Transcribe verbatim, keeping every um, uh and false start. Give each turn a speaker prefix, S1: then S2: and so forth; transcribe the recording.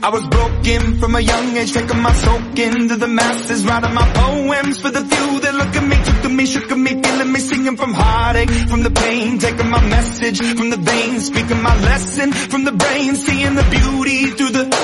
S1: I was broken from a young age, taking my soak into the masses, writing my poems for the few that look at me, took to me, shook at me, feeling me, singing from heartache, from the pain, taking my message from the veins, speaking my lesson from the brain, seeing the beauty through the